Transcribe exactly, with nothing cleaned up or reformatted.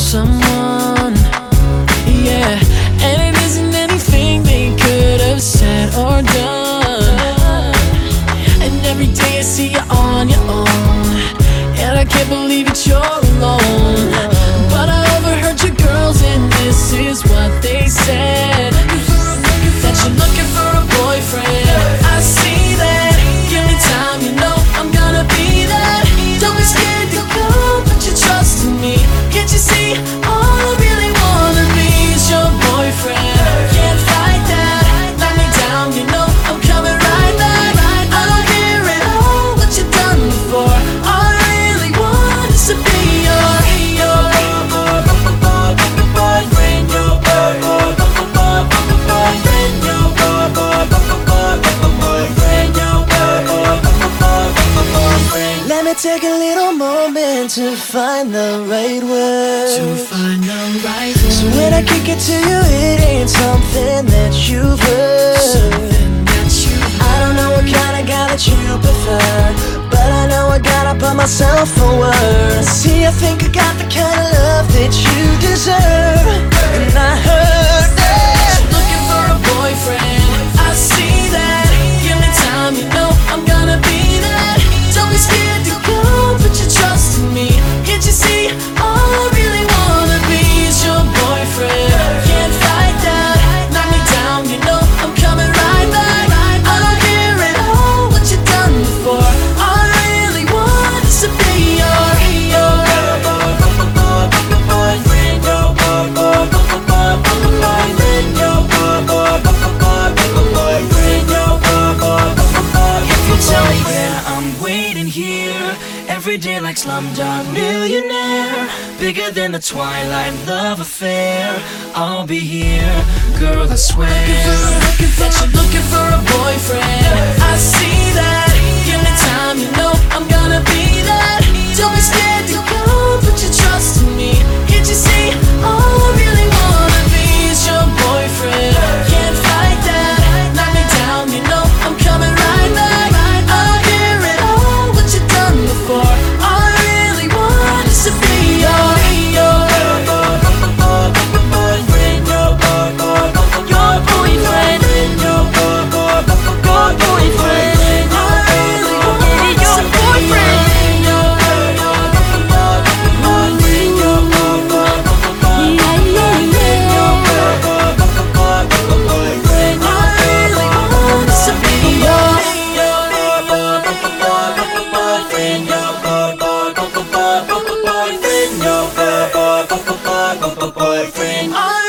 someone, yeah. And it isn't anything they could have said or done. And every day I see you on your own, and I can't believe that you're alone. But I overheard your girls, and this is what they said: that you're looking for a boyfriend. I see that. Give me time, you know I'm gonna be that. Don't be scared to go, put your trust in me. Can't you see, all I really wanna be is your boyfriend. Can't fight that, knock me down, you know I'm coming right back. I don't care at all what you've done before. All I really want is to be your, your boyfriend, your boyfriend, your boyfriend. Let me take a little moment to find the right words. To find the right word. So when I kick it to you, it ain't something that you've heard. Something that you I don't know what kind of guy that you prefer, but I know I gotta put myself forward. See, I think I got the kind of love that you deserve. And I heard that you're looking for a boyfriend. I see that. Give me time, you know I'm gonna be that. Don't be scared to go, put your trust in me. Can't you see, all I really wanna be is your boyfriend. Can't fight that, knock me down, you know I'm coming right back. I don't care at all what you've done before. All I really want is to be your, your boyfriend, your boyfriend, your boyfriend, your boyfriend. if you tell me where I'm waiting here, every day like Slumdog Millionaire, bigger than the Twilight love affair. I'll be here, girl, I swear. That you're looking for a boyfriend. I see that. Give me time, you know I'm gonna be that. Don't be scared to go, put your trust in me. Can't you see, all I really wanna be is your boyfriend. Can't fight that, knock me down, you know I'm coming right back. I don't care at all what you've done before. All I really want is to be your, your boyfriend, your boyfriend, your boyfriend, your boyfriend. I really want is your boyfriend. Your boyfriend, your boyfriend, I really want is to be your, your boyfriend, your boyfriend, your boyfriend. I